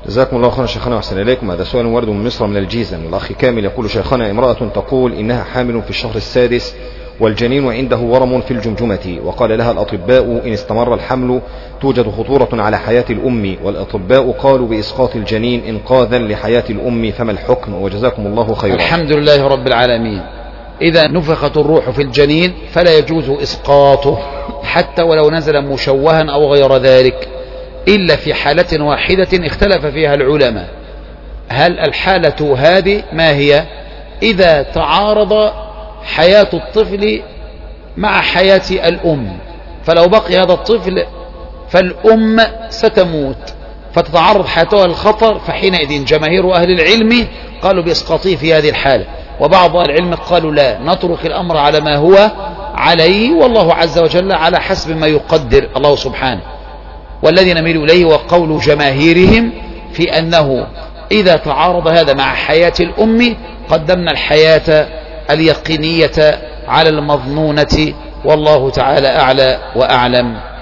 جزاكم الله خيرا شيخنا وأحسن إليكم. هذا سؤال ورد من مصر من الجيزة من الأخ كامل يقول: شيخنا، امرأة تقول إنها حامل في الشهر السادس والجنين عنده ورم في الجمجمة، وقال لها الأطباء إن استمر الحمل توجد خطورة على حياة الأم، والأطباء قالوا بإسقاط الجنين إنقاذا لحياة الأم، فما الحكم؟ وجزاكم الله خيرا. الحمد لله رب العالمين. إذا نفخت الروح في الجنين فلا يجوز إسقاطه حتى ولو نزل مشوها أو غير ذلك، إلا في حالة واحدة اختلف فيها العلماء. هل الحالة هذه ما هي؟ إذا تعارض حياة الطفل مع حياة الأم، فلو بقي هذا الطفل فالأم ستموت فتتعرض حياتها للخطر، فحينئذ جماهير أهل العلم قالوا بإسقاطه في هذه الحالة، وبعض أهل العلم قالوا لا، نترك الأمر على ما هو عليه، والله عز وجل على حسب ما يقدر الله سبحانه. والذي نميل إليه وقول جماهيرهم في أنه إذا تعارض هذا مع حياة الأم قدمنا الحياة اليقينية على المظنونة، والله تعالى أعلى وأعلم.